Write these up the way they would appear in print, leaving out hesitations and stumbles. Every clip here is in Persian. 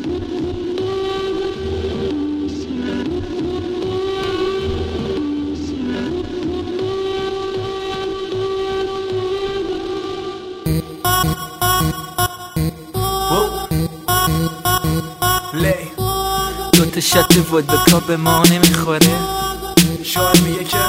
دوتا شات ودکا به ما نمیخوره. شاید میگه که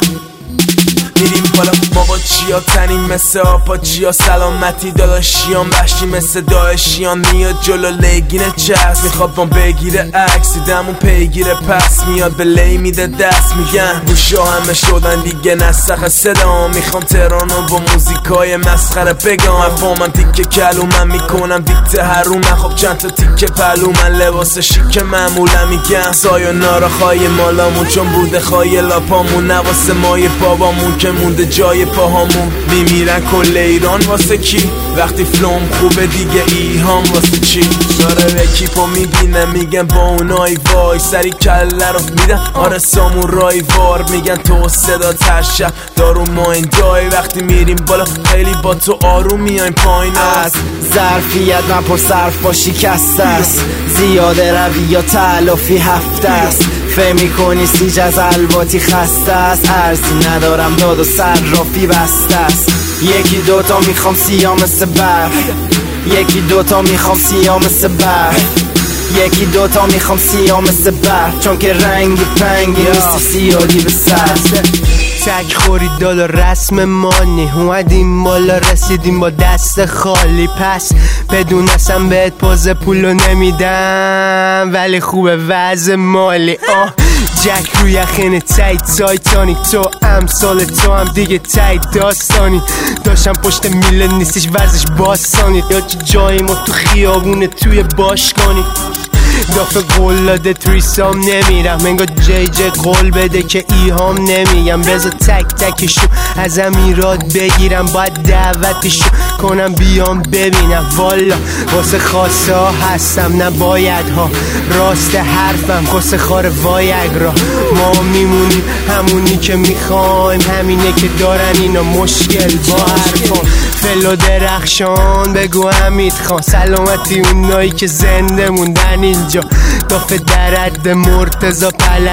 میریم بالا ما با چیا تنیم مثل آپا چیا سلامتی داداشیان وحشی مثل داعشیان میاد جلو لیگین چست میخواد ما بگیره عکس دیدمون پیگیره پس میاد به لی میده دست میگن گوشا همه شدن دیگه نسخ صدا میخوام ترانو با موزیکای مسخره بگم افهمم تیکه کلومن میکنم دیکته هرومن خب چند تا تیکه پلومن لباس شیک معمولا میگم سایونارا خواهی مالامون چون بوده خواهی لاپامون نواسه مای بابامون که مونده جای پاهامون میمیرن کل ایران واسه کی وقتی فلوم خوبه دیگه ایهام واسه چی ساره اکیپو میبینه میگن با اونای وای سری کله رو میدن آره سامورای وار میگن تو صدا ترشب دارو ما این دای وقتی میریم بالا خیلی با تو آروم میایم پایین است ظرفیت من پر صرف با شکست است زیاده روی یا تلافی هفته است فهم میکنی سیج از الواتی خسته است ارزی ندارم داد و صرافی بسته است یکی دوتا میخوام سیاه مثل برف یکی دوتا میخوام سیاه مثل برف یکی دوتا میخوام سیاه مثل برف چون که رنگی پنگی نیستی سیاهی به سر تک خورید دالا رسم مانی اومدیم بالا رسیدیم با دست خالی پس بدونستم بهت پوز پولو نمیدم ولی خوبه وضع مالی جک روی یخین تایتانیک تو امثال تو هم دیگه تایت داستانی داشتم پشت میله نیستش ورزش باستانی یا که جایی ما تو خیابونه توی باشگانی دافه قول داده تریسام نمیرم انگار جی قول بده که ایهام نمیگم بذار تک تکشو از امیرات بگیرم باید دعوتشو کنم بیام ببینم والا واسه خاصه ها هستم نباید ها راست حرفم خاصه خار وایگ را ما میمونیم همونی که میخوایم همینه که دارن اینا مشکل با حرفان فلو درخشان بگو حمید خان سلامتی اونایی که زنده موندن اینجا دافه درد مرتضا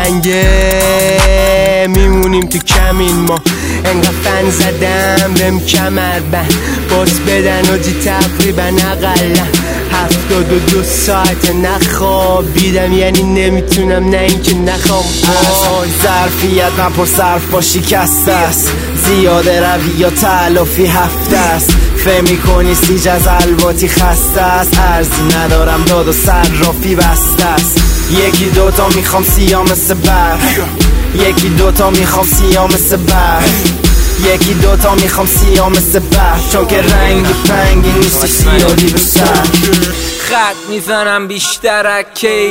پلنگه میمونیم تو کمین ما انقدر فن زدم بهم کمر بند باز بدن و جی تقریبا اقلم 72 ساعت نخوابیدم یعنی نمیتونم نه اینکه نخوام ظرفیت من پر صرف با شکست است زیاده روی یا تلافی هفته است فهم میکنی سیج از الواتی خسته است ارزی ندارم داد و صرافی بسته است یکی دوتا میخوام سیاه مثل برف یکی دوتا میخوام سیاه مثل برف یکی دوتا میخوام سیاه مثل برف چون که رنگی پنگی نیستی سیاهی به سر خط میزنم بیشتر از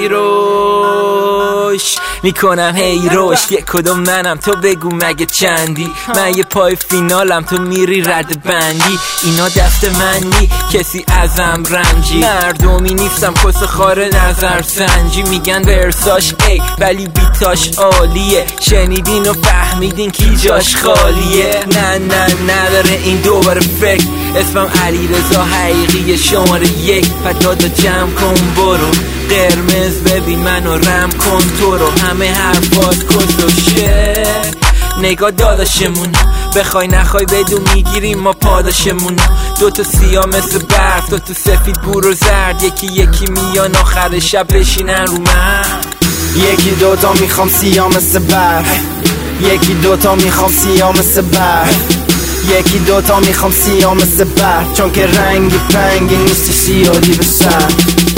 کیروش میکنم هیروش یک کدوم منم تو بگو مگه چندی من یه پای فینالم تو میری رد بندی اینا دست منی کسی ازم رنجی مردمی نیستم کس خار نظر سنجی میگن ورساش ای ولی بیتاش عالیه شنیدین و فهمیدین کی جاش خالیه نه نداره این دوباره فکر اسمم علیرضا حقیقی شماره 1 پدادا جمع کن برو قرمز ببین منو رم کن تو رو همه حرفات کسوشه نگاه داداشمون بخوای نخوای بدون میگیریم ما پاداشمون دوتا سیاه مثل برف دوتا سفید بور و زرد یکی میان آخر شب بشینن رو من یکی دوتا میخوام سیاه مثل برف یکی دوتا میخوام سیاه مثل برف یکی دوتا میخوام سیاه مثل برف چون که رنگی پنگی نیستی سیاهی به سر